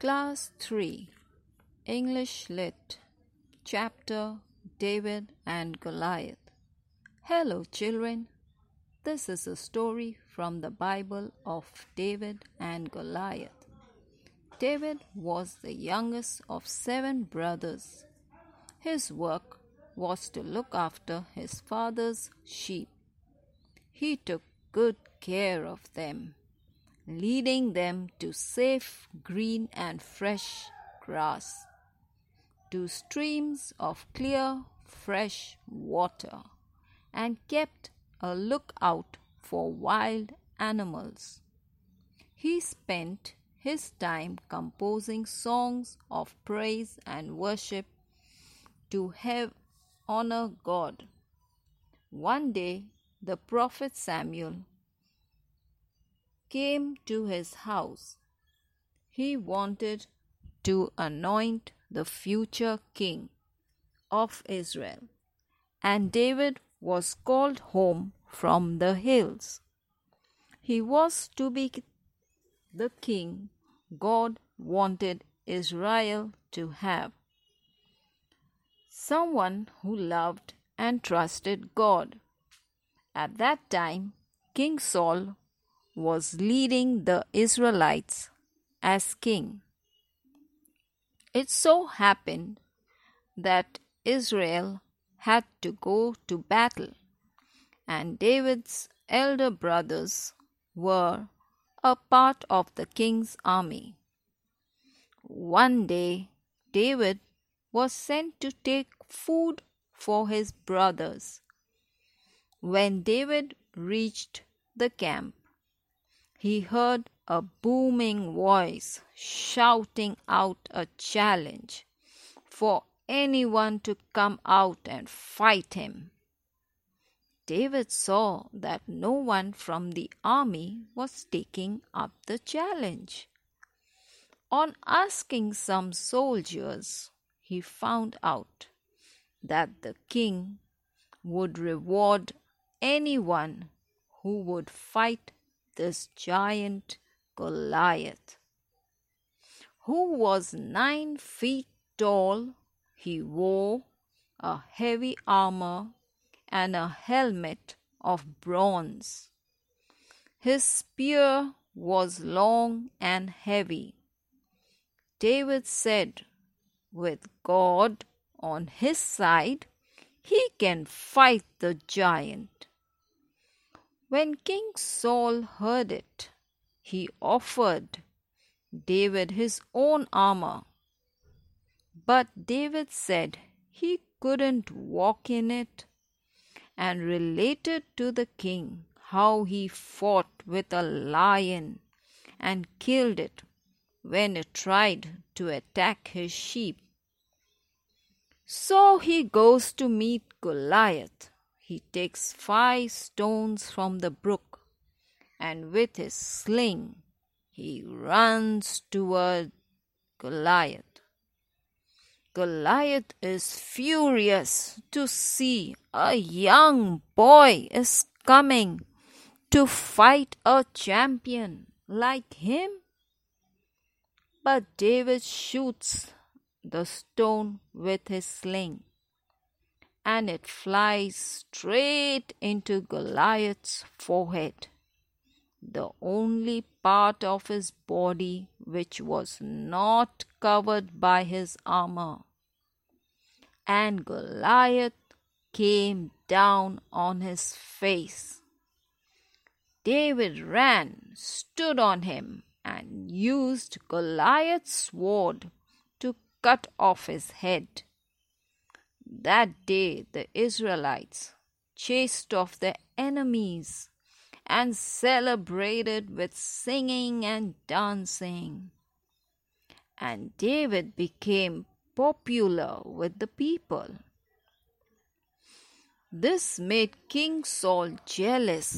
Class 3 English Lit Chapter David and Goliath. Hello children, this is a story from the Bible of David and Goliath. David was the youngest of 7 brothers. His work was to look after his father's sheep. He took good care of them, leading them to safe, green and fresh grass, to streams of clear, fresh water, and kept a lookout for wild animals. He spent his time composing songs of praise and worship to honor God. One day, the prophet Samuel came to his house. He wanted to anoint the future king of Israel, and David was called home from the hills. He was to be the king God wanted Israel to have, someone who loved and trusted God. At that time, King Saul was leading the Israelites as king. It so happened that Israel had to go to battle, and David's elder brothers were a part of the king's army. One day, David was sent to take food for his brothers. When David reached the camp, he heard a booming voice shouting out a challenge for anyone to come out and fight him. David saw that no one from the army was taking up the challenge. On asking some soldiers, he found out that the king would reward anyone who would fight this giant Goliath, who was 9 feet tall. He wore a heavy armor and a helmet of bronze. His spear was long and heavy. David said, with God on his side, he can fight the giant. When King Saul heard it, he offered David his own armor. But David said he couldn't walk in it, and related to the king how he fought with a lion and killed it when it tried to attack his sheep. So he goes to meet Goliath. He takes 5 stones from the brook, and with his sling he runs toward Goliath. Goliath is furious to see a young boy is coming to fight a champion like him. But David shoots the stone with his sling, and it flies straight into Goliath's forehead, the only part of his body which was not covered by his armor. And Goliath came down on his face. David ran, stood on him, and used Goliath's sword to cut off his head. That day the Israelites chased off their enemies and celebrated with singing and dancing. And David became popular with the people. This made King Saul jealous